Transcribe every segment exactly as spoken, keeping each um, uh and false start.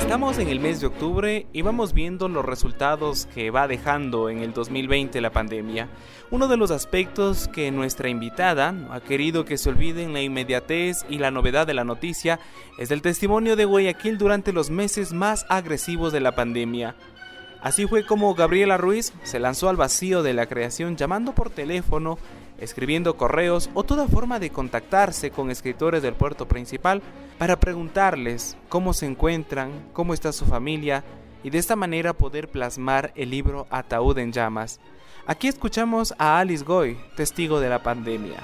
Estamos en el mes de octubre y vamos viendo los resultados que va dejando en el dos mil veinte la pandemia. Uno de los aspectos que nuestra invitada ha querido que se olviden la inmediatez y la novedad de la noticia es el testimonio de Guayaquil durante los meses más agresivos de la pandemia. Así fue como Gabriela Ruiz se lanzó al vacío de la creación llamando por teléfono, escribiendo correos o toda forma de contactarse con escritores del puerto principal para preguntarles cómo se encuentran, cómo está su familia y de esta manera poder plasmar el libro Ataúd en Llamas. Aquí escuchamos a Alice Goy, testigo de la pandemia.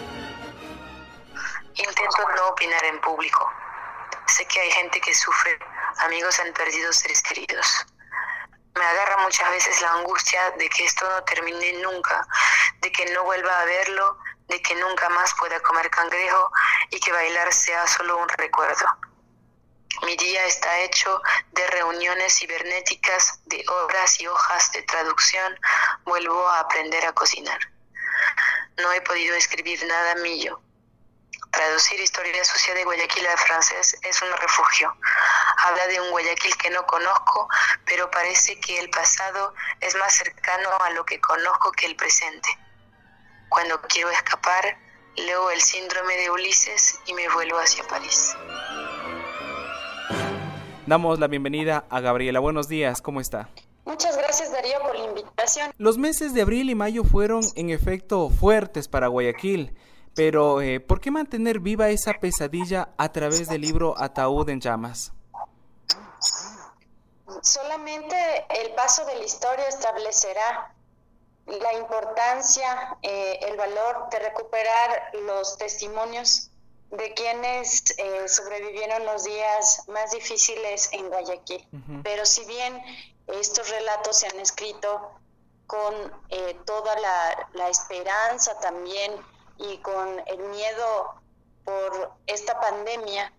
Intento no opinar en público. Sé que hay gente que sufre, amigos han perdido seres queridos. Me agarra muchas veces la angustia de que esto no termine nunca, de que no vuelva a verlo, de que nunca más pueda comer cangrejo y que bailar sea solo un recuerdo. Mi día está hecho de reuniones cibernéticas, de horas y hojas de traducción. Vuelvo a aprender a cocinar. No he podido escribir nada mío. Traducir Historia sucia de Guayaquil al francés es un refugio. Habla de un Guayaquil que no conozco, pero parece que el pasado es más cercano a lo que conozco que el presente. Cuando quiero escapar, leo El síndrome de Ulises y me vuelvo hacia París. Damos la bienvenida a Gabriela. Buenos días, ¿cómo está? Muchas gracias, Darío, por la invitación. Los meses de abril y mayo fueron, en efecto, fuertes para Guayaquil. Pero, eh, ¿por qué mantener viva esa pesadilla a través del libro Ataúd en Llamas? Solamente el paso de la historia establecerá la importancia, eh, el valor de recuperar los testimonios de quienes eh, sobrevivieron los días más difíciles en Guayaquil. Uh-huh. Pero si bien estos relatos se han escrito con eh, toda la, la esperanza también y con el miedo por esta pandemia,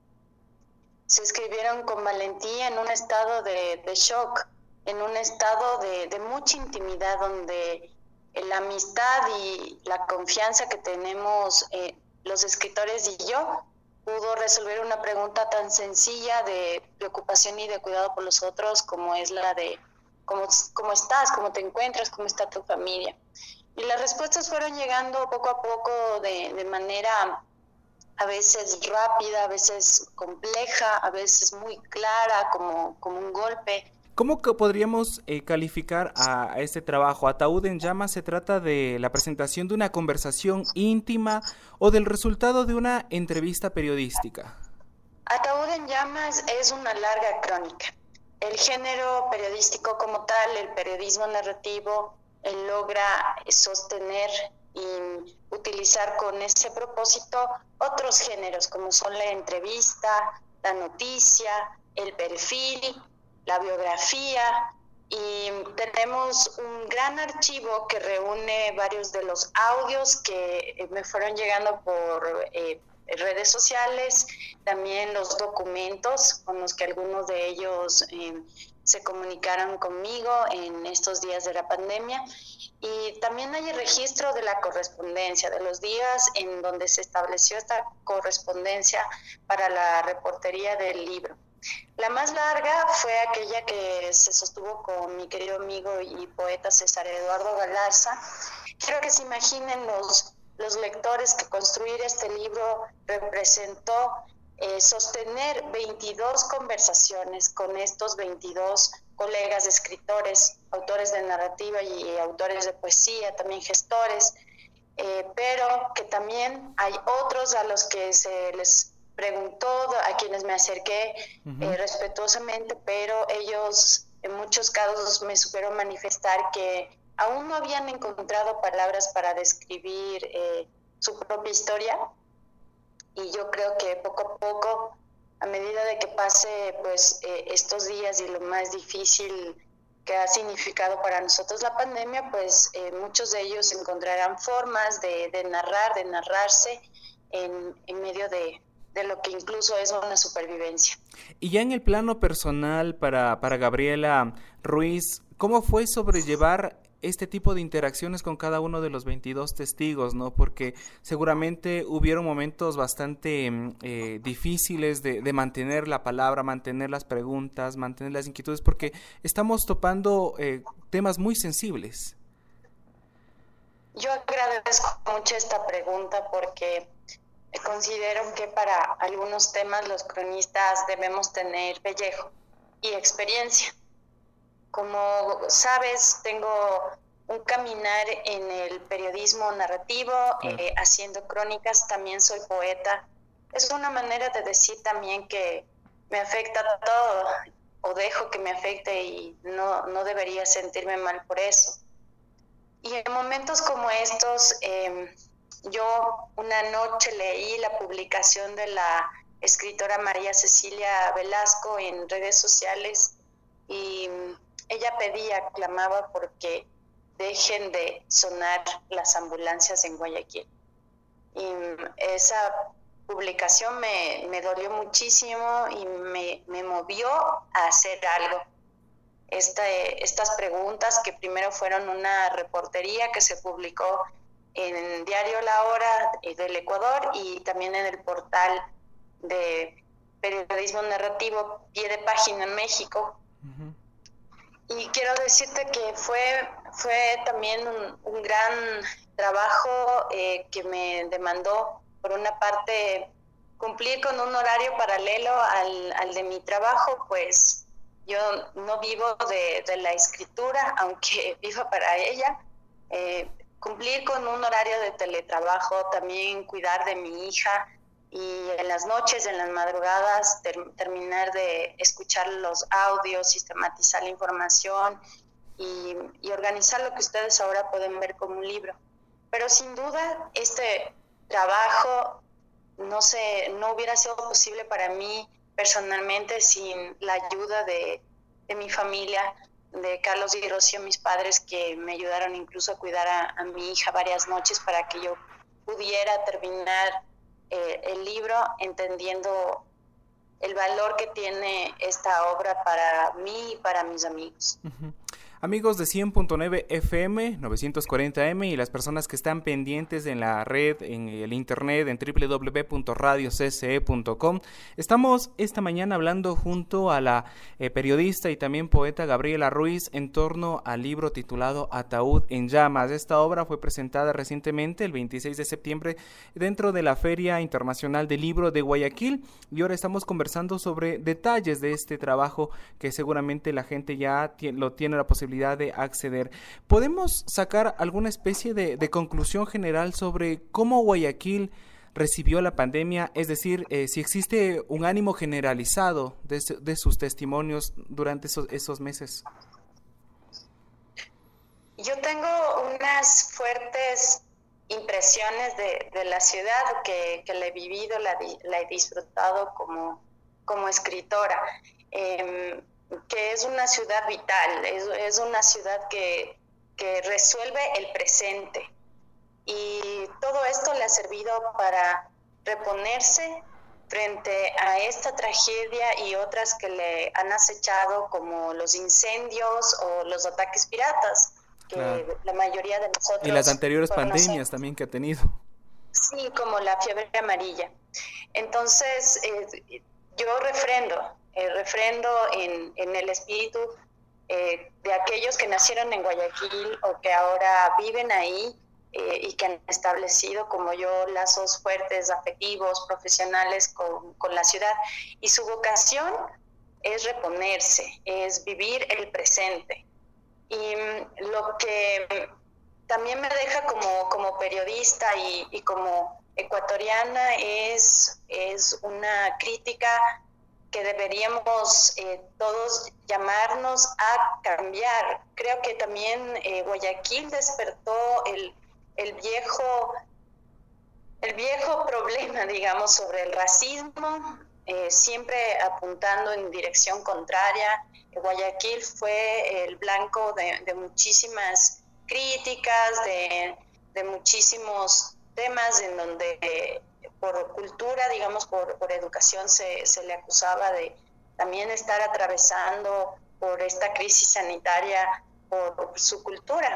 se escribieron con valentía en un estado de, de shock, en un estado de, de mucha intimidad, donde la amistad y la confianza que tenemos eh, los escritores y yo pudo resolver una pregunta tan sencilla de preocupación y de cuidado por los otros, como es la de cómo, cómo estás, cómo te encuentras, cómo está tu familia. Y las respuestas fueron llegando poco a poco de, de manera a veces rápida, a veces compleja, a veces muy clara, como, como un golpe. ¿Cómo que podríamos eh, calificar a, a este trabajo? Ataúd en Llamas se trata de la presentación de una conversación íntima o del resultado de una entrevista periodística. Ataúd en Llamas es una larga crónica. El género periodístico como tal, el periodismo narrativo, él logra sostener y utilizar con ese propósito otros géneros como son la entrevista, la noticia, el perfil, la biografía, y tenemos un gran archivo que reúne varios de los audios que me fueron llegando por eh, redes sociales, también los documentos con los que algunos de ellos eh, se comunicaron conmigo en estos días de la pandemia, y también hay el registro de la correspondencia, de los días en donde se estableció esta correspondencia para la reportería del libro. La más larga fue aquella que se sostuvo con mi querido amigo y poeta César Eduardo Galarza. Quiero que se imaginen los, los lectores que construir este libro representó eh, sostener veintidós conversaciones con estos veintidós colegas escritores, autores de narrativa y autores de poesía, también gestores, eh, pero que también hay otros a los que se les preguntó, a quienes me acerqué uh-huh. eh, respetuosamente, pero ellos en muchos casos me supieron manifestar que aún no habían encontrado palabras para describir eh, su propia historia, y yo creo que poco a poco, a medida de que pase pues eh, estos días y lo más difícil que ha significado para nosotros la pandemia, pues eh, muchos de ellos encontrarán formas de, de narrar, de narrarse en, en medio de de lo que incluso es una supervivencia. Y ya en el plano personal para, para Gabriela Ruiz, ¿cómo fue sobrellevar este tipo de interacciones con cada uno de los veintidós testigos, ¿no? Porque seguramente hubieron momentos bastante eh, difíciles de, de mantener la palabra, mantener las preguntas, mantener las inquietudes, porque estamos topando eh, temas muy sensibles. Yo agradezco mucho esta pregunta porque considero que para algunos temas los cronistas debemos tener pellejo y experiencia. Como sabes, tengo un caminar en el periodismo narrativo, claro. eh, haciendo crónicas, también soy poeta. Es una manera de decir también que me afecta todo, o dejo que me afecte y no, no debería sentirme mal por eso. Y en momentos como estos, eh, yo una noche leí la publicación de la escritora María Cecilia Velasco en redes sociales y ella pedía, clamaba porque dejen de sonar las ambulancias en Guayaquil. Y esa publicación me, me dolió muchísimo y me, me movió a hacer algo. Este, estas preguntas que primero fueron una reportería que se publicó en Diario La Hora del Ecuador y también en el portal de periodismo narrativo Pie de Página en México. Uh-huh. Y quiero decirte que fue, fue también un, un gran trabajo eh, que me demandó, por una parte, cumplir con un horario paralelo al, al de mi trabajo, pues yo no vivo de, de la escritura, aunque viva para ella. Eh, cumplir con un horario de teletrabajo, también cuidar de mi hija y en las noches, en las madrugadas, ter, terminar de escuchar los audios, sistematizar la información y, y organizar lo que ustedes ahora pueden ver como un libro. Pero sin duda, este trabajo no, sé, no hubiera sido posible para mí personalmente sin la ayuda de, de mi familia, de Carlos y Rocío, mis padres, que me ayudaron incluso a cuidar a, a mi hija varias noches para que yo pudiera terminar eh, el libro, entendiendo el valor que tiene esta obra para mí y para mis amigos. Uh-huh. Amigos de cien punto nueve F M, novecientos cuarenta M y las personas que están pendientes en la red, en el internet, en doble u doble u doble u punto radio c c e punto com, estamos esta mañana hablando junto a la eh, periodista y también poeta Gabriela Ruiz en torno al libro titulado Ataúd en llamas. Esta obra fue presentada recientemente, el veintiséis de septiembre, dentro de la Feria Internacional del Libro de Guayaquil, y ahora estamos conversando sobre detalles de este trabajo que seguramente la gente ya t- lo tiene la posibilidad de acceder. ¿Podemos sacar alguna especie de, de conclusión general sobre cómo Guayaquil recibió la pandemia? Es decir, eh, si existe un ánimo generalizado de, de sus testimonios durante esos, esos meses. Yo tengo unas fuertes impresiones de, de la ciudad que, que la he vivido, la, la he disfrutado como, como escritora. Eh, que es una ciudad vital, es, es una ciudad que, que resuelve el presente. Y todo esto le ha servido para reponerse frente a esta tragedia y otras que le han acechado, como los incendios o los ataques piratas, que claro. La mayoría de nosotros... Y las anteriores pandemias también que ha tenido. Sí, como la fiebre amarilla. Entonces, eh, yo refrendo, Eh, refrendo en, en el espíritu eh, de aquellos que nacieron en Guayaquil o que ahora viven ahí eh, y que han establecido, como yo, lazos fuertes, afectivos, profesionales con, con la ciudad. Y su vocación es reponerse, es vivir el presente. Y lo que también me deja como, como periodista y, y como ecuatoriana es, es una crítica que deberíamos eh, todos llamarnos a cambiar. Creo que también eh, Guayaquil despertó el, el viejo el viejo problema, digamos, sobre el racismo, eh, siempre apuntando en dirección contraria. Guayaquil fue el blanco de, de muchísimas críticas, de, de muchísimos temas en donde eh, por cultura, digamos, por, por educación se, se le acusaba de también estar atravesando por esta crisis sanitaria por, por su cultura.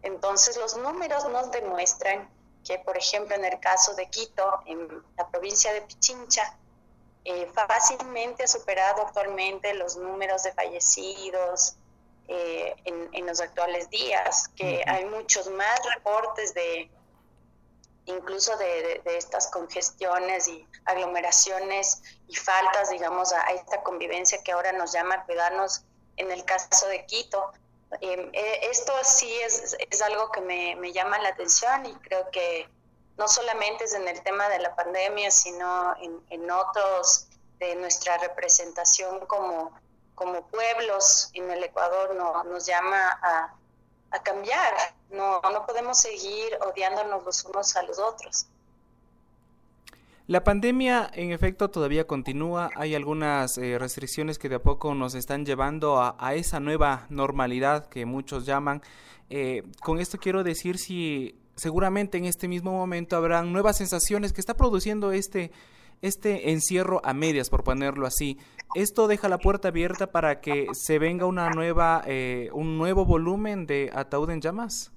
Entonces los números nos demuestran que, por ejemplo, en el caso de Quito, en la provincia de Pichincha, eh, fácilmente ha superado actualmente los números de fallecidos eh, en, en los actuales días, que uh-huh. hay muchos más reportes de incluso de, de, de estas congestiones y aglomeraciones y faltas, digamos, a, a esta convivencia que ahora nos llama a cuidarnos en el caso de Quito. Eh, eh, esto sí es, es algo que me, me llama la atención y creo que no solamente es en el tema de la pandemia, sino en, en otros de nuestra representación como, como pueblos en el Ecuador no, nos llama a, a cambiar. No, no podemos seguir odiándonos los unos a los otros. La pandemia, en efecto, todavía continúa. Hay algunas eh, restricciones que de a poco nos están llevando a, a esa nueva normalidad que muchos llaman. Eh, con esto quiero decir si seguramente en este mismo momento habrán nuevas sensaciones que está produciendo este, este encierro a medias, por ponerlo así. ¿Esto deja la puerta abierta para que se venga una nueva, eh, un nuevo volumen de Ataúd en Llamas?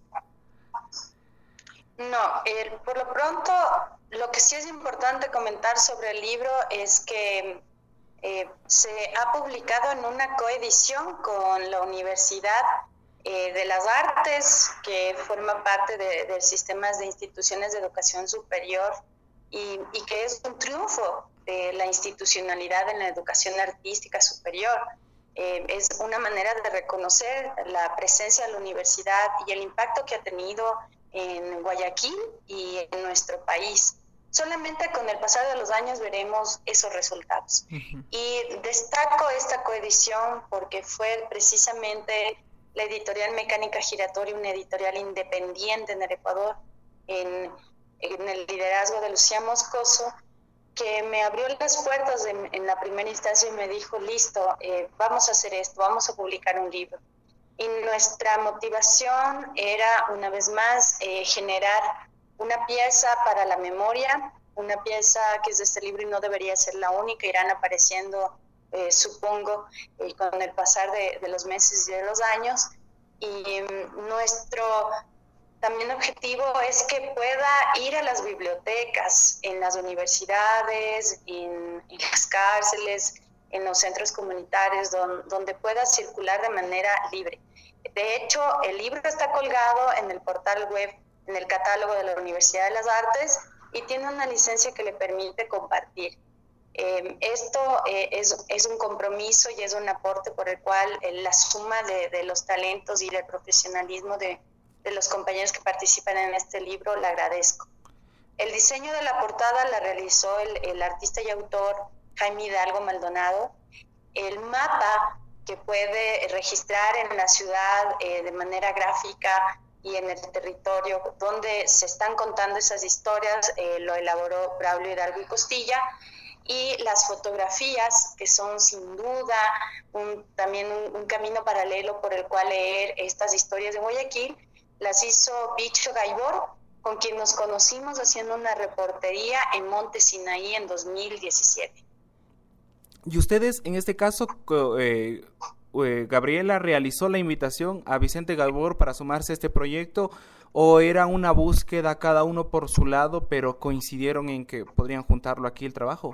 No, eh, por lo pronto, lo que sí es importante comentar sobre el libro es que eh, se ha publicado en una coedición con la Universidad eh, de las Artes, que forma parte de, de sistemas de instituciones de educación superior y, y que es un triunfo de la institucionalidad en la educación artística superior. Eh, es una manera de reconocer la presencia de la universidad y el impacto que ha tenido en Guayaquil y en nuestro país. Solamente con el pasar de los años veremos esos resultados. Uh-huh. Y destaco esta coedición porque fue precisamente la editorial Mecánica Giratoria, una editorial independiente en el Ecuador, en, en el liderazgo de Lucía Moscoso, que me abrió las puertas en, en la primera instancia y me dijo, listo, eh, vamos a hacer esto, vamos a publicar un libro. Y nuestra motivación era, una vez más, eh, generar una pieza para la memoria, una pieza que es de este libro y no debería ser la única, irán apareciendo, eh, supongo, eh, con el pasar de, de los meses y de los años. Y um, nuestro también objetivo es que pueda ir a las bibliotecas, en las universidades, en, en las cárceles, en los centros comunitarios, don, donde pueda circular de manera libre. De hecho, el libro está colgado en el portal web, en el catálogo de la Universidad de las Artes, y tiene una licencia que le permite compartir. Eh, esto eh, es, es un compromiso y es un aporte por el cual eh, la suma de, de los talentos y del profesionalismo de, de los compañeros que participan en este libro la agradezco. El diseño de la portada la realizó el, el artista y autor Jaime Hidalgo Maldonado. El mapa que puede registrar en la ciudad eh, de manera gráfica y en el territorio donde se están contando esas historias, eh, lo elaboró Braulio Hidalgo y Costilla, y las fotografías, que son sin duda un, también un, un camino paralelo por el cual leer estas historias de Guayaquil, las hizo Bicho Gaibor, con quien nos conocimos haciendo una reportería en Monte Sinaí en dos mil diecisiete. Y ustedes, en este caso, eh, eh, Gabriela realizó la invitación a Vicente Gaibor para sumarse a este proyecto, o era una búsqueda cada uno por su lado, pero coincidieron en que podrían juntarlo aquí el trabajo.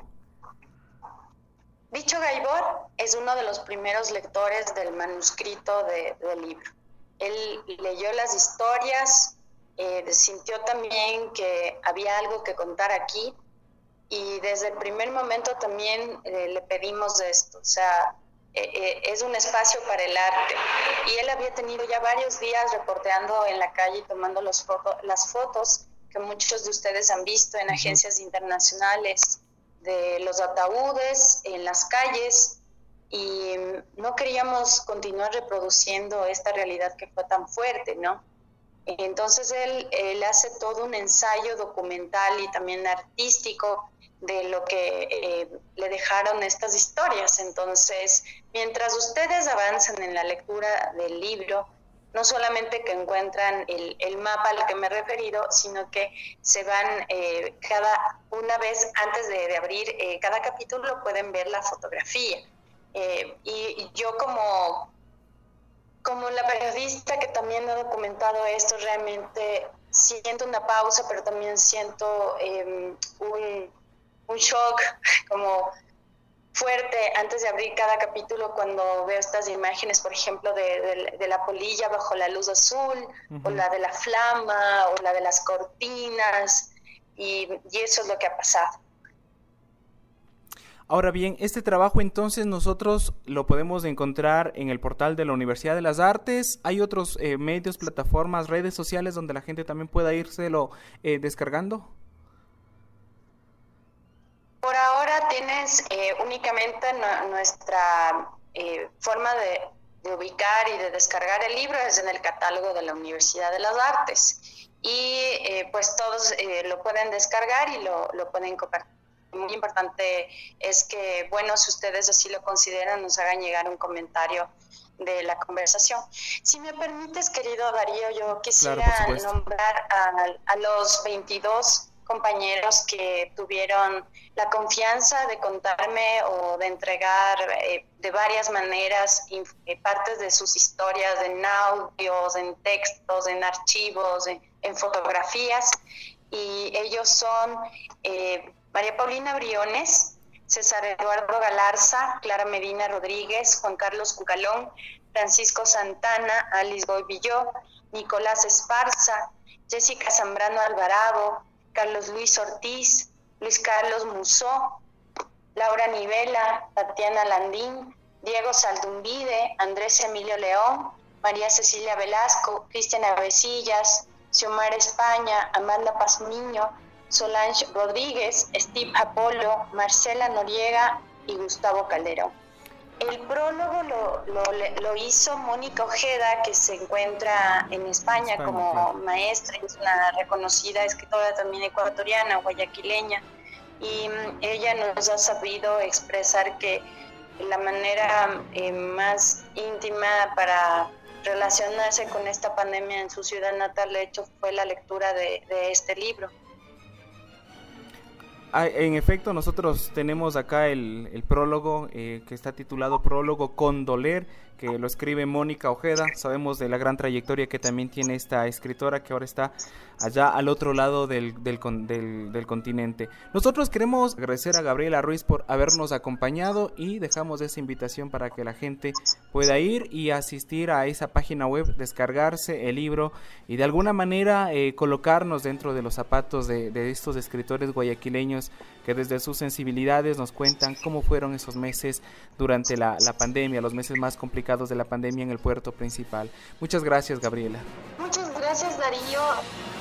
Bicho Gaibor es uno de los primeros lectores del manuscrito de, del libro. Él leyó las historias, eh, sintió también que había algo que contar aquí, y desde el primer momento también eh, le pedimos esto, o sea, eh, eh, es un espacio para el arte, y él había tenido ya varios días reporteando en la calle y tomando los foto, las fotos que muchos de ustedes han visto en agencias internacionales de los ataúdes en las calles, y no queríamos continuar reproduciendo esta realidad que fue tan fuerte, ¿no? Entonces él, él hace todo un ensayo documental y también artístico de lo que eh, le dejaron estas historias. Entonces, mientras ustedes avanzan en la lectura del libro, no solamente que encuentran el, el mapa al que me he referido, sino que se van eh, cada una vez antes de, de abrir eh, cada capítulo, pueden ver la fotografía. Eh, y, y yo como... como la periodista que también ha documentado esto, realmente siento una pausa, pero también siento eh, un, un shock como fuerte antes de abrir cada capítulo cuando veo estas imágenes, por ejemplo, de, de, de la polilla bajo la luz azul, uh-huh. o la de la flama, o la de las cortinas, y, y eso es lo que ha pasado. Ahora bien, este trabajo entonces nosotros lo podemos encontrar en el portal de la Universidad de las Artes. ¿Hay otros eh, medios, plataformas, redes sociales donde la gente también pueda írselo eh, descargando? Por ahora tienes eh, únicamente no, nuestra eh, forma de, de ubicar y de descargar el libro es en el catálogo de la Universidad de las Artes. Y eh, pues todos eh, lo pueden descargar y lo, lo pueden compartir. Muy importante es que, bueno, si ustedes así lo consideran, nos hagan llegar un comentario de la conversación. Si me permites, querido Darío, yo quisiera claro, nombrar a, a los veintidós compañeros que tuvieron la confianza de contarme o de entregar eh, de varias maneras inf- eh, partes de sus historias en audios, en textos, en archivos, en, en fotografías, y ellos son eh, María Paulina Briones, César Eduardo Galarza, Clara Medina Rodríguez, Juan Carlos Cucalón, Francisco Santana, Alice Boivilló, Nicolás Esparza, Jessica Zambrano Alvarado, Carlos Luis Ortiz, Luis Carlos Musó, Laura Nivela, Tatiana Landín, Diego Saldumbide, Andrés Emilio León, María Cecilia Velasco, Cristian Avesillas, Xiomara España, Amanda Pazmiño, Solange Rodríguez, Steve Apolo, Marcela Noriega y Gustavo Calderón. El prólogo lo, lo, lo hizo Mónica Ojeda, que se encuentra en España, España como claro. maestra, es una reconocida escritora también ecuatoriana, guayaquileña, y ella nos ha sabido expresar que la manera eh, más íntima para relacionarse con esta pandemia en su ciudad natal, de hecho, fue la lectura de, de este libro. En efecto, nosotros tenemos acá el, el prólogo eh, que está titulado Prólogo con Doler, que lo escribe Mónica Ojeda. Sabemos de la gran trayectoria que también tiene esta escritora que ahora está allá al otro lado del, del, del, del continente. Nosotros queremos agradecer a Gabriela Ruiz por habernos acompañado y dejamos esa invitación para que la gente pueda ir y asistir a esa página web, descargarse el libro y de alguna manera eh, colocarnos dentro de los zapatos de, de estos escritores guayaquileños que desde sus sensibilidades nos cuentan cómo fueron esos meses durante la, la pandemia, los meses más complicados de la pandemia en el puerto principal. Muchas gracias, Gabriela. Muchas gracias, Darío.